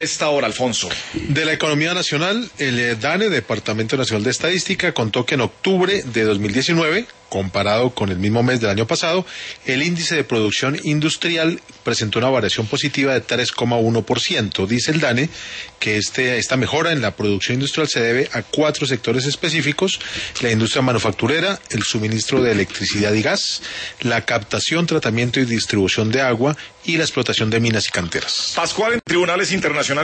Esta hora, Alfonso. De la economía nacional, el DANE, Departamento Nacional de Estadística, contó que en octubre de 2019, comparado con el mismo mes del año pasado, el índice de producción industrial presentó una variación positiva de 3,1%. Dice el DANE que esta mejora en la producción industrial se debe a 4 sectores específicos: la industria manufacturera, el suministro de electricidad y gas, la captación, tratamiento y distribución de agua y la explotación de minas y canteras. Pascual, en tribunales internacionales